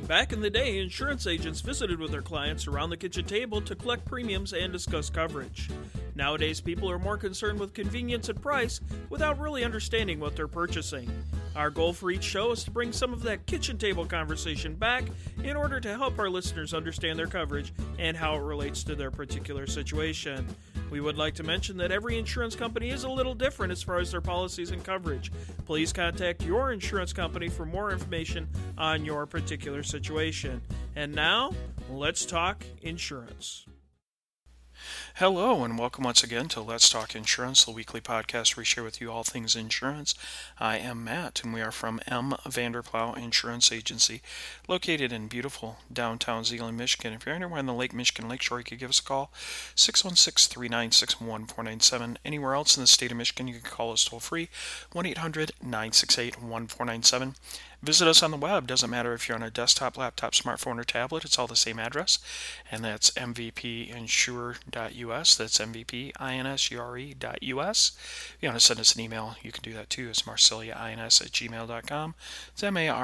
Back in the day, insurance agents visited with their clients around the kitchen table to collect premiums and discuss coverage. Nowadays, people are more concerned with convenience and price without really understanding what they're purchasing. Our goal for each show is to bring some of that kitchen table conversation back in order to help our listeners understand their coverage and how it relates to their particular situation. We would like to mention that every insurance company is a little different as far as their policies and coverage. Please contact your insurance company for more information on your particular situation. And now, let's talk insurance. Hello and welcome once again to Let's Talk Insurance, the weekly podcast where we share with you all things insurance. I am Matt and we are from M. Vanderplow Insurance Agency, located in beautiful downtown Zeeland, Michigan. If you're anywhere on the Lake Michigan Lakeshore, you could give us a call, 616-396-1497. Anywhere else in the state of Michigan, you can call us toll free, 1-800-968-1497. Visit us on the web. Doesn't matter if you're on a desktop, laptop, smartphone, or tablet. It's all the same address, and that's mvpinsure.us. That's mvpinsure.us. If you want to send us an email, you can do that too. It's marsiliains@gmail.com. It's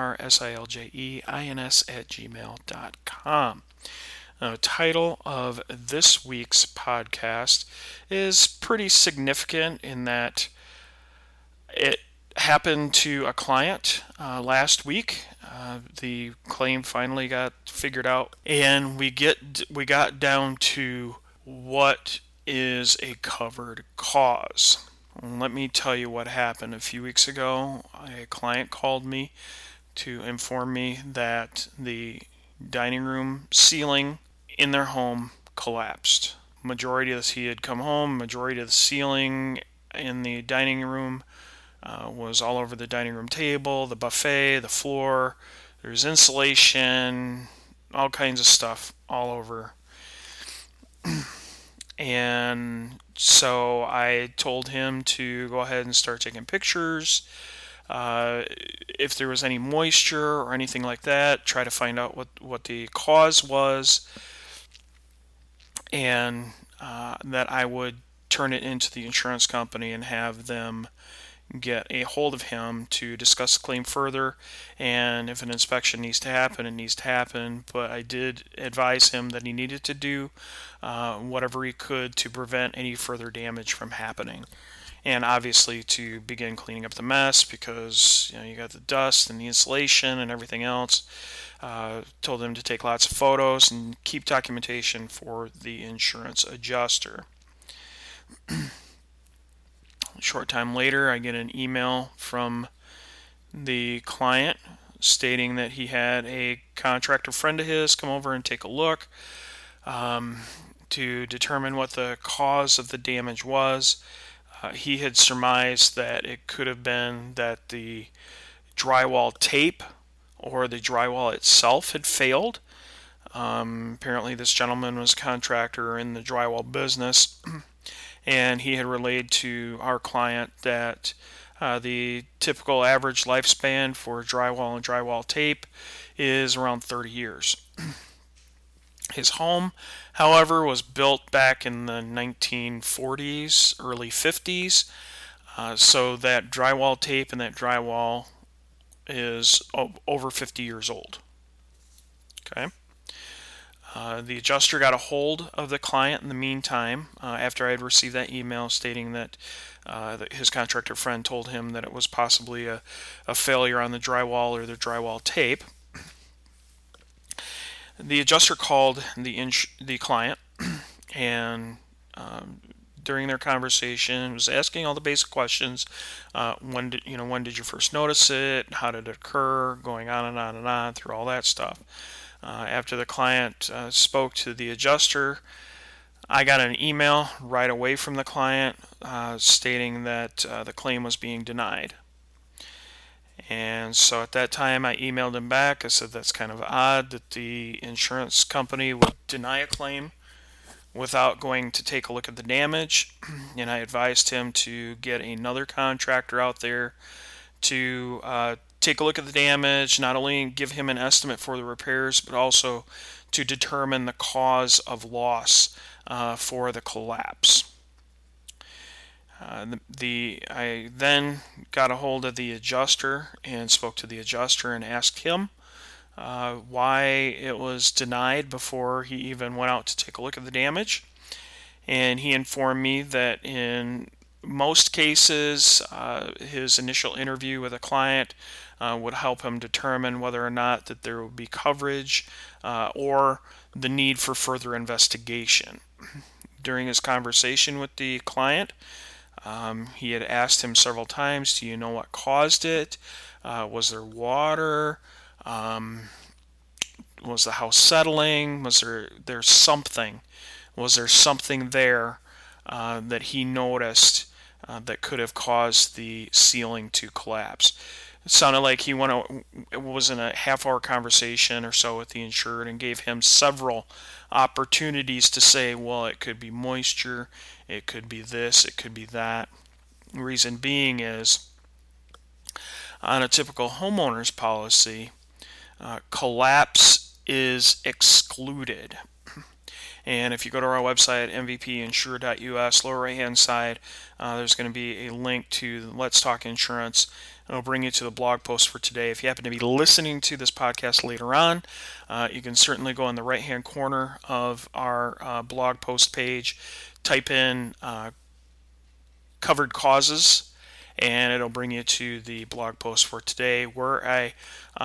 marsiljeins@gmail.com. The title of this week's podcast is pretty significant in that it happened to a client last week. The claim finally got figured out, and we got down to what is a covered cause. Let me tell you what happened. A few weeks ago, a client called me to inform me that the dining room ceiling in their home collapsed. He had come home, majority of the ceiling in the dining room was all over the dining room table, the buffet, the floor. There's insulation, all kinds of stuff all over. And so I told him to go ahead and start taking pictures. If there was any moisture or anything like that, try to find out what the cause was, and that I would turn it into the insurance company and have them get a hold of him to discuss the claim further, and if an inspection needs to happen, it needs to happen. But I did advise him that he needed to do whatever he could to prevent any further damage from happening, and obviously to begin cleaning up the mess, because you got the dust and the insulation and everything else. Told him to take lots of photos and keep documentation for the insurance adjuster. A short time later, I get an email from the client stating that he had a contractor friend of his come over and take a look to determine what the cause of the damage was. He had surmised that it could have been that the drywall tape or the drywall itself had failed. Apparently this gentleman was a contractor in the drywall business, and he had relayed to our client that the typical average lifespan for drywall and drywall tape is around 30 years. His home, however, was built back in the 1940s, early 50s, so that drywall tape and that drywall is over 50 years old. Okay. The adjuster got a hold of the client in the meantime after I had received that email stating that his contractor friend told him that it was possibly a failure on the drywall or the drywall tape. The adjuster called the client, and during their conversation was asking all the basic questions. When did you first notice it? How did it occur? Going on and on and on through all that stuff. After the client spoke to the adjuster, I got an email right away from the client stating that the claim was being denied. And so at that time I emailed him back. I said that's kind of odd that the insurance company would deny a claim without going to take a look at the damage. And I advised him to get another contractor out there to take a look at the damage, not only give him an estimate for the repairs, but also to determine the cause of loss for the collapse. I then got a hold of the adjuster and spoke to the adjuster and asked him why it was denied before he even went out to take a look at the damage. And he informed me that in most cases, his initial interview with a client would help him determine whether or not that there would be coverage or the need for further investigation. During his conversation with the client, he had asked him several times, do you know what caused it? Was there water? Was the house settling? Was there something? Was there something there that he noticed that could have caused the ceiling to collapse? It sounded like it was in a half-hour conversation or so with the insured and gave him several opportunities to say, well, it could be moisture, it could be this, it could be that. The reason being is, on a typical homeowner's policy, collapse is excluded. And if you go to our website, mvpinsure.us, lower right-hand side, there's going to be a link to Let's Talk Insurance. It'll bring you to the blog post for today. If you happen to be listening to this podcast later on, you can certainly go in the right-hand corner of our blog post page, type in covered causes, and it'll bring you to the blog post for today, where I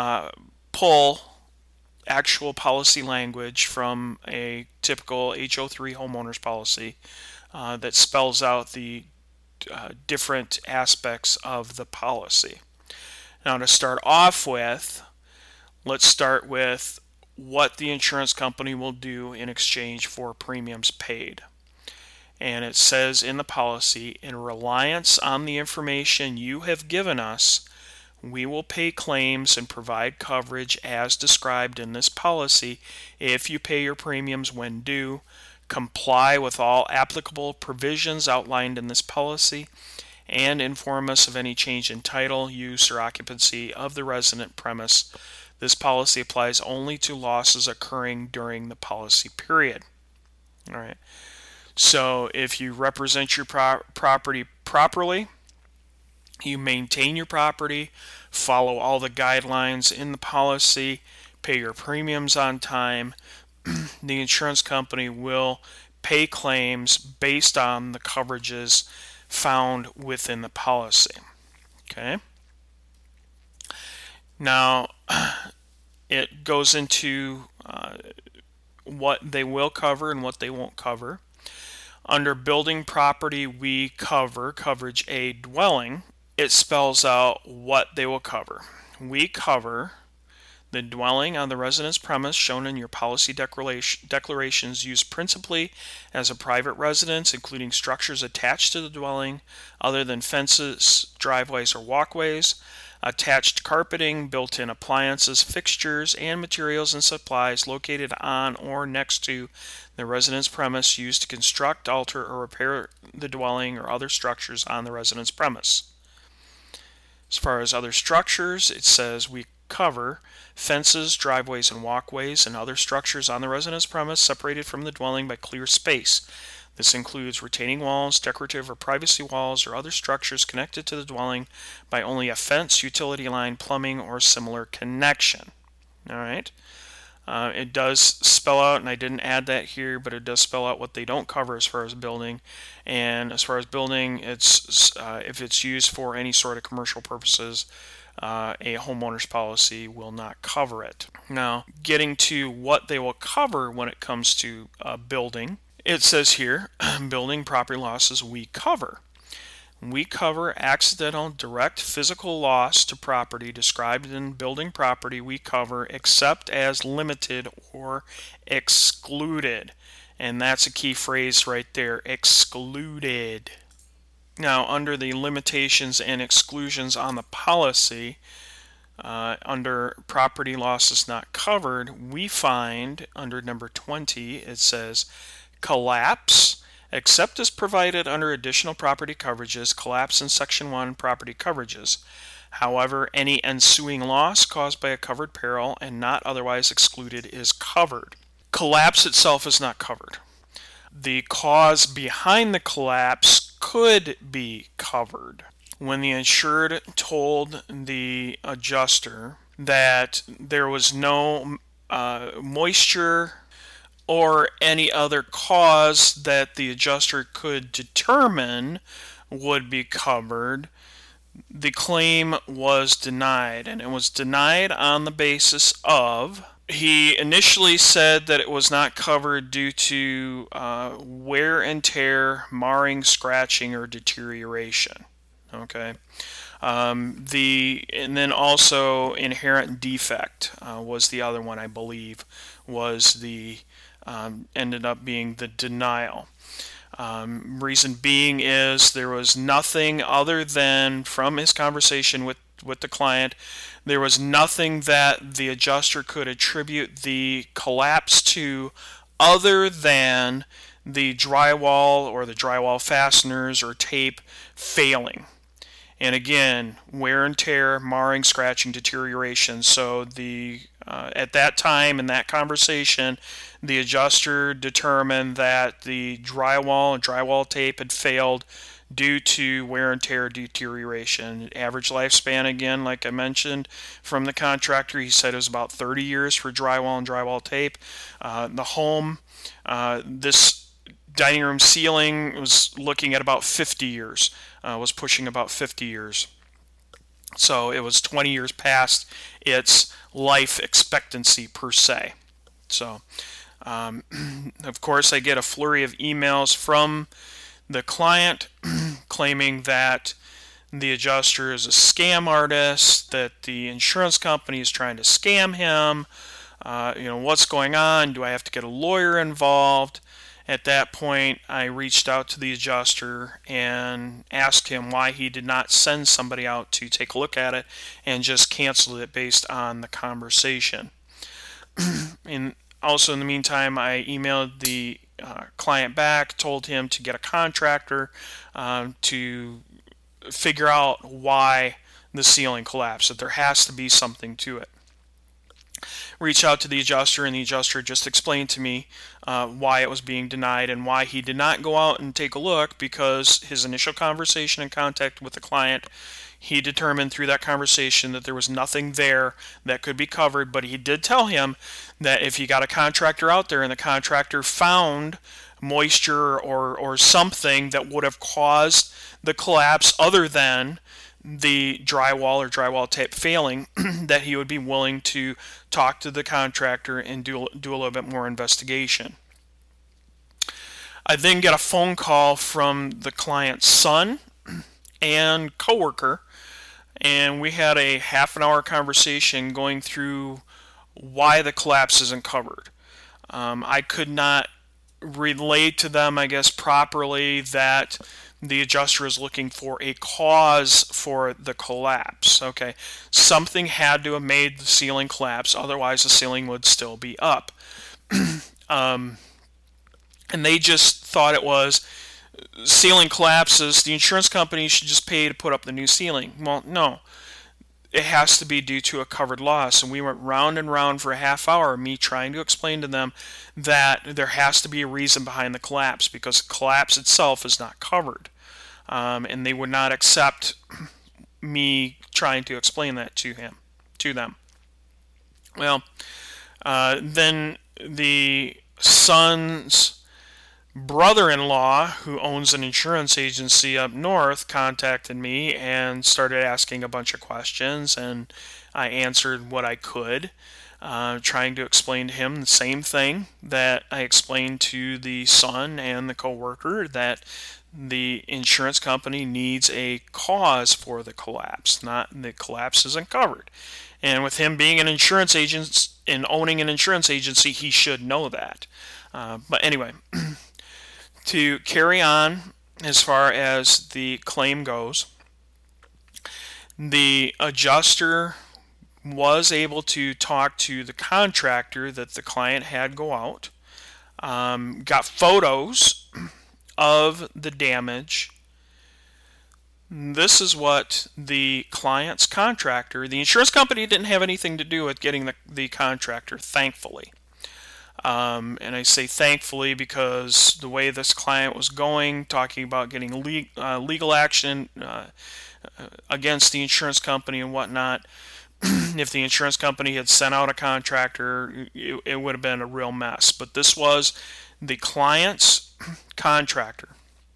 pull actual policy language from a typical HO3 homeowners policy that spells out the different aspects of the policy. Now, to start off with, let's start with what the insurance company will do in exchange for premiums paid. And it says in the policy, in reliance on the information you have given us, we will pay claims and provide coverage as described in this policy if you pay your premiums when due, comply with all applicable provisions outlined in this policy, and inform us of any change in title, use, or occupancy of the resident premise. This policy applies only to losses occurring during the policy period. All right. So if you represent your property properly, you maintain your property, follow all the guidelines in the policy, pay your premiums on time, the insurance company will pay claims based on the coverages found within the policy. Okay. Now, it goes into what they will cover and what they won't cover. Under building property, we cover coverage A, dwelling. It spells out what they will cover. We cover the dwelling on the residence premise shown in your policy declarations used principally as a private residence, including structures attached to the dwelling other than fences, driveways, or walkways, attached carpeting, built-in appliances, fixtures, and materials and supplies located on or next to the residence premise used to construct, alter, or repair the dwelling or other structures on the residence premise. As far as other structures, it says we cover fences, driveways, and walkways, and other structures on the residence premise separated from the dwelling by clear space. This includes retaining walls, decorative or privacy walls, or other structures connected to the dwelling by only a fence, utility line, plumbing, or similar connection. All right. It does spell out, and I didn't add that here, but it does spell out what they don't cover as far as building. And as far as building, it's if it's used for any sort of commercial purposes, a homeowner's policy will not cover it. Now, getting to what they will cover when it comes to building, it says here, building property losses we cover. We cover accidental direct physical loss to property described in building property we cover except as limited or excluded. And that's a key phrase right there, excluded. Now, under the limitations and exclusions on the policy, under property losses not covered, we find under number 20, it says collapse, except as provided under additional property coverages, collapse in Section 1 property coverages. However, any ensuing loss caused by a covered peril and not otherwise excluded is covered. Collapse itself is not covered. The cause behind the collapse could be covered. When the insured told the adjuster that there was no moisture or any other cause that the adjuster could determine would be covered, the claim was denied. And it was denied on the basis of, he initially said that it was not covered due to wear and tear, marring, scratching, or deterioration. Okay. And then also inherent defect was the other one, I believe, was the ended up being the denial. Reason being is there was nothing other than, from his conversation with the client, there was nothing that the adjuster could attribute the collapse to other than the drywall or the drywall fasteners or tape failing. And again, wear and tear, marring, scratching, deterioration. So at that time in that conversation, the adjuster determined that the drywall and drywall tape had failed due to wear and tear, deterioration. Average lifespan, again, like I mentioned, from the contractor, he said it was about 30 years for drywall and drywall tape. The home, this dining room ceiling was looking at about 50 years, was pushing about 50 years. So it was 20 years past its life expectancy per se. So, of course, I get a flurry of emails from the client claiming that the adjuster is a scam artist, that the insurance company is trying to scam him. What's going on? Do I have to get a lawyer involved? At that point, I reached out to the adjuster and asked him why he did not send somebody out to take a look at it and just canceled it based on the conversation. And also, in the meantime, I emailed the client back, told him to get a contractor to figure out why the ceiling collapsed, that there has to be something to it. Reach out to the adjuster, and the adjuster just explained to me why it was being denied and why he did not go out and take a look, because his initial conversation and contact with the client, he determined through that conversation that there was nothing there that could be covered, but he did tell him that if he got a contractor out there and the contractor found moisture or something that would have caused the collapse other than the drywall or drywall tape failing, that he would be willing to talk to the contractor and do a little bit more investigation. I then get a phone call from the client's son and coworker, and we had a half an hour conversation going through why the collapse isn't covered. I could not relate to them, I guess, properly that the adjuster is looking for a cause for the collapse. Okay, something had to have made the ceiling collapse, otherwise the ceiling would still be up. And they just thought it was ceiling collapses, the insurance company should just pay to put up the new ceiling. Well, no. It has to be due to a covered loss. And we went round and round for a half hour, me trying to explain to them that there has to be a reason behind the collapse, because the collapse itself is not covered. And they would not accept me trying to explain that to them. Well, then the son's brother-in-law, who owns an insurance agency up north, contacted me and started asking a bunch of questions, and I answered what I could, trying to explain to him the same thing that I explained to the son and the coworker, that the insurance company needs a cause for the collapse, not the collapse isn't covered. And with him being an insurance agent and owning an insurance agency, he should know that. But anyway, to carry on as far as the claim goes, the adjuster was able to talk to the contractor that the client had go out, got photos of the damage. This is what the client's contractor, the insurance company didn't have anything to do with getting the contractor, thankfully. And I say thankfully because the way this client was going, talking about getting legal action against the insurance company and whatnot, If the insurance company had sent out a contractor, it would have been a real mess. But this was the client's contractor.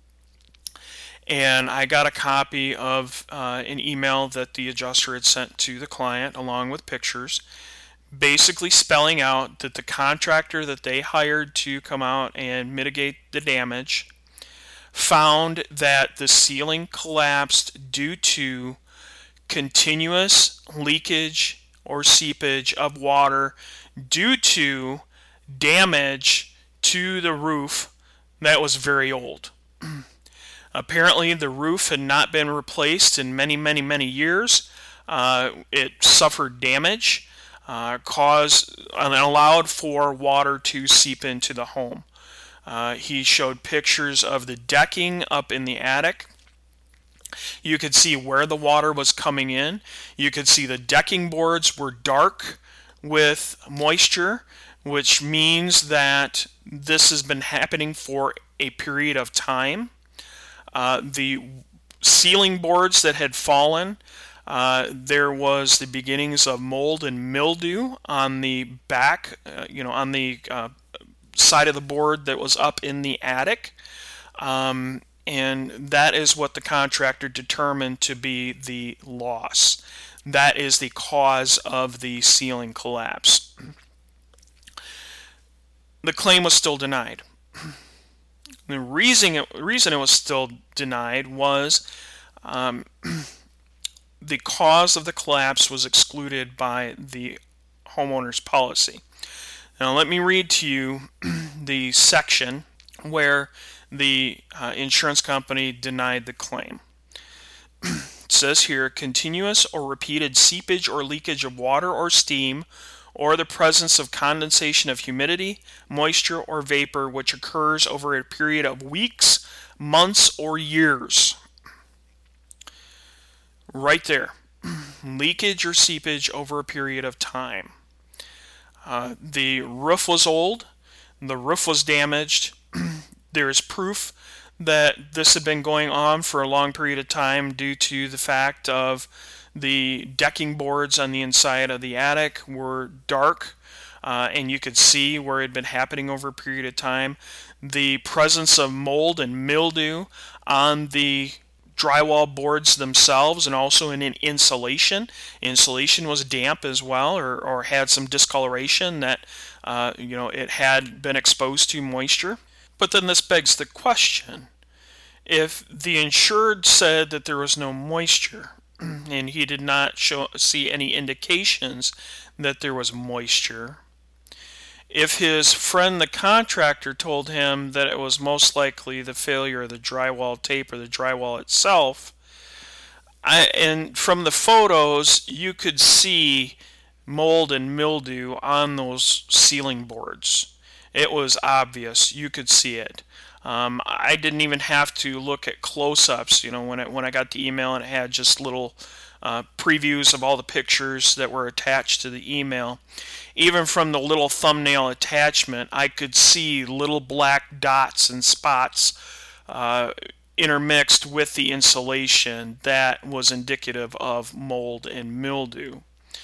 And I got a copy of an email that the adjuster had sent to the client along with pictures, basically spelling out that the contractor that they hired to come out and mitigate the damage found that the ceiling collapsed due to continuous leakage or seepage of water due to damage to the roof that was very old. Apparently, the roof had not been replaced in many, many, many years. It suffered damage, caused and allowed for water to seep into the home. He showed pictures of the decking up in the attic. You could see where the water was coming in. You could see the decking boards were dark with moisture, which means that this has been happening for a period of time. The ceiling boards that had fallen, there was the beginnings of mold and mildew on the back, on the side of the board that was up in the attic. And that is what the contractor determined to be the loss. That is the cause of the ceiling collapse. The claim was still denied. The reason it was still denied was the cause of the collapse was excluded by the homeowner's policy. Now let me read to you the section where the insurance company denied the claim. It says here, continuous or repeated seepage or leakage of water or steam, or the presence of condensation of humidity, moisture, or vapor which occurs over a period of weeks, months, or years. Right there. Leakage or seepage over a period of time. The roof was old. The roof was damaged. There is proof that this had been going on for a long period of time due to the fact of the decking boards on the inside of the attic were dark, and you could see where it had been happening over a period of time. The presence of mold and mildew on the drywall boards themselves, and also in an insulation. Insulation was damp as well, or had some discoloration that it had been exposed to moisture. But then this begs the question: if the insured said that there was no moisture, and he did not see any indications that there was moisture, if his friend the contractor told him that it was most likely the failure of the drywall tape or the drywall itself, and from the photos you could see mold and mildew on those ceiling boards. It was obvious. You could see it. I didn't even have to look at close-ups. When I got the email and it had just little previews of all the pictures that were attached to the email. Even from the little thumbnail attachment, I could see little black dots and spots intermixed with the insulation that was indicative of mold and mildew.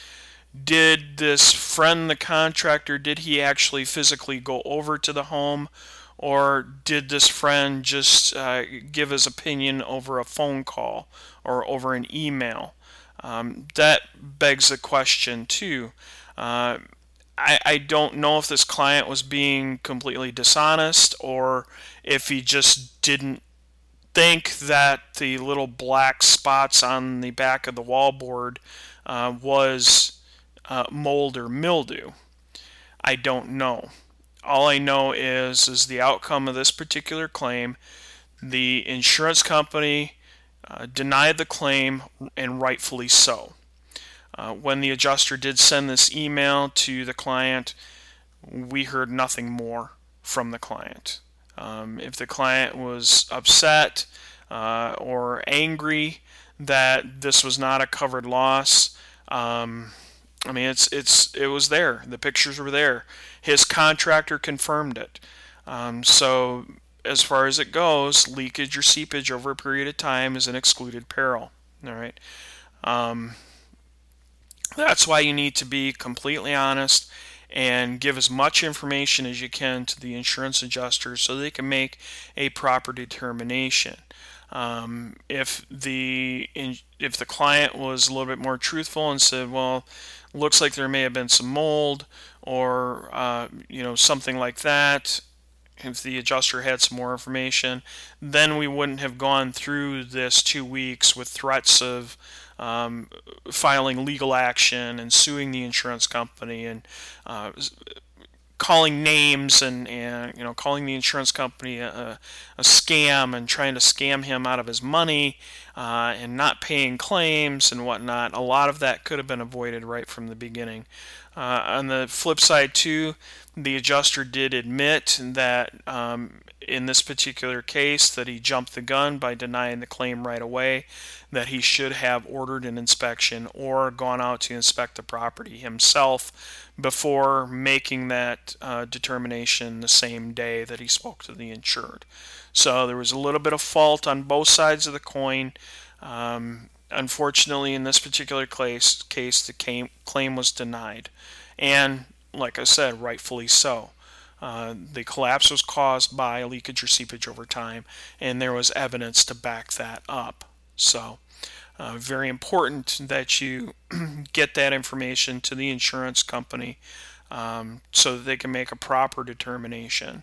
Did this friend, the contractor, did he actually physically go over to the home, or did this friend just give his opinion over a phone call or over an email? That begs the question too. I don't know if this client was being completely dishonest, or if he just didn't think that the little black spots on the back of the wallboard was mold or mildew. I don't know. All I know is the outcome of this particular claim. The insurance company denied the claim, and rightfully so. When the adjuster did send this email to the client, we heard nothing more from the client. If the client was upset or angry that this was not a covered loss, it was there. The pictures were there. His contractor confirmed it. So as far as it goes, leakage or seepage over a period of time is an excluded peril. All right. That's why you need to be completely honest and give as much information as you can to the insurance adjuster so they can make a proper determination. If the client was a little bit more truthful and said, well, looks like there may have been some mold or something like that, if the adjuster had some more information, then we wouldn't have gone through this 2 weeks with threats of filing legal action and suing the insurance company and calling names and calling the insurance company a scam and trying to scam him out of his money and not paying claims and whatnot. A lot of that could have been avoided right from the beginning. On the flip side too, the adjuster did admit that in this particular case that he jumped the gun by denying the claim right away, that he should have ordered an inspection or gone out to inspect the property himself before making that determination the same day that he spoke to the insured. So there was a little bit of fault on both sides of the coin. Unfortunately, in this particular case, the claim was denied. And like I said, rightfully so. The collapse was caused by leakage or seepage over time, and there was evidence to back that up. So, very important that you get that information to the insurance company so that they can make a proper determination.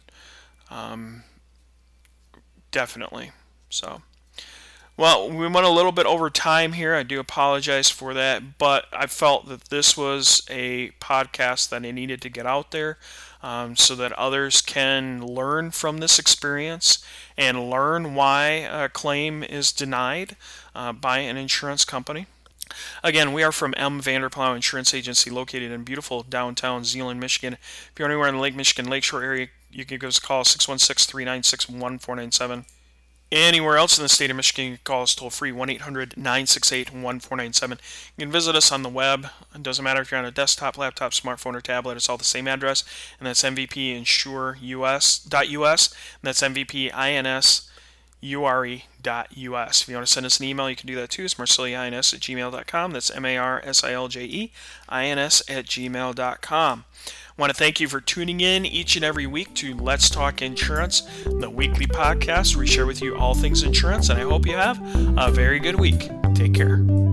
Definitely. So, well, we went a little bit over time here. I do apologize for that, but I felt that this was a podcast that I needed to get out there so that others can learn from this experience and learn why a claim is denied by an insurance company. Again, we are from M. Vanderplow Insurance Agency, located in beautiful downtown Zeeland, Michigan. If you're anywhere in the Lake Michigan Lakeshore area, you can give us a call, 616-396-1497. Anywhere else in the state of Michigan, you can call us toll-free, 1-800-968-1497. You can visit us on the web. It doesn't matter if you're on a desktop, laptop, smartphone, or tablet. It's all the same address, and that's mvpinsureur.us, and that's mvpinsureur.us. If you want to send us an email, you can do that too. It's marsiljeins@gmail.com. That's marsiljeins@gmail.com. I want to thank you for tuning in each and every week to Let's Talk Insurance, the weekly podcast where we share with you all things insurance, and I hope you have a very good week. Take care.